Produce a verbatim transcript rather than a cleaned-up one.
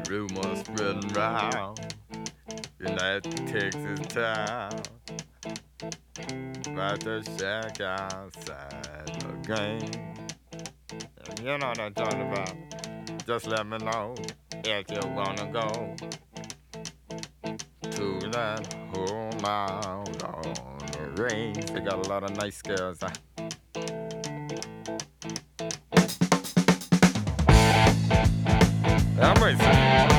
Rumors spreading round in that Texas town about the shack outside the game. And you know what I'm talking about. Just let me know if you wanna go to that home out on the range. They got a lot of nice girls. Huh? I'm racing.